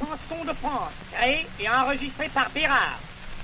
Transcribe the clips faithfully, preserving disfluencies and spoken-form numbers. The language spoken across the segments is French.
chanson de France, créée et enregistrée par Bérard.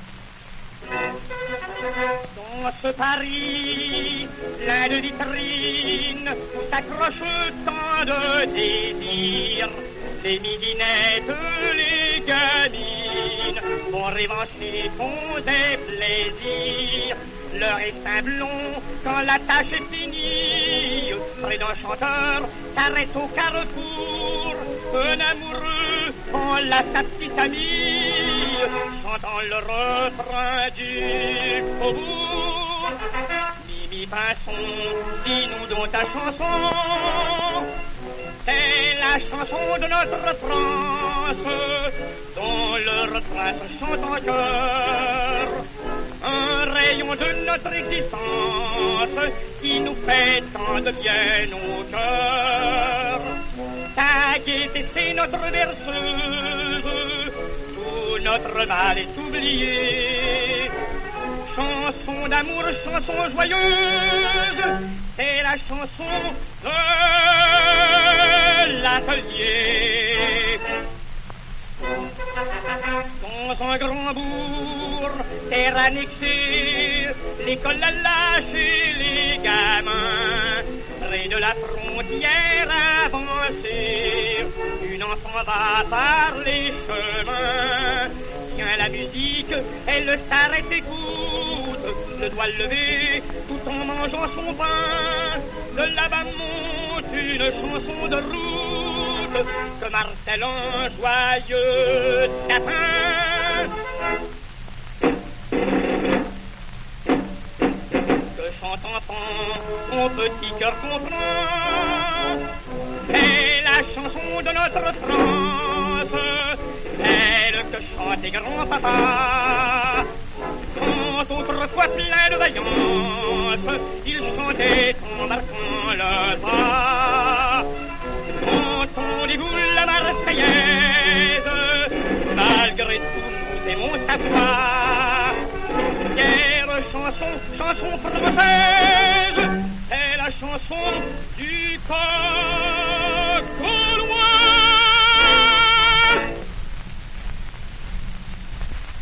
Dans ce Paris, plein de vitrines, où s'accrochent tant de désirs, les midinettes, les gamines, vont revancher, font des plaisirs. Leur essaim blond, quand la tâche est finie, près d'un chanteur, s'arrête au carrefour. Un amoureux, on l'a sa petite amie, chantant le refrain du faubourg. Mimi Pinson, dis-nous donc ta chanson. C'est la chanson de notre France, dont le refrain se chante en chœur. Un rayon de notre existence qui nous fait tant de bien au cœur. Ta gaieté, c'est notre berceuse, tout notre mal est oublié. Chanson d'amour, chanson joyeuse, c'est la chanson de l'atelier. Dans un grand bourg, terre annexée, l'école a lâché les gamins. Près de la frontière avancée, une enfant va par les chemins. Tiens la musique, elle s'arrête, écoute, le doigt levé, tout en mangeant son pain. De là-bas monte une chanson de route, que martèle un joyeux tapin. Que chante enfant, mon petit cœur comprend, c'est la chanson de notre France, celle que chantait grand-papa. Quand autrefois plein de vaillance, il chantait en marquant le pas. Entendez-vous la Marseillaise, malgré tout nous aimons sa voix. Fière chanson, chanson française, c'est la chanson du coq au loin.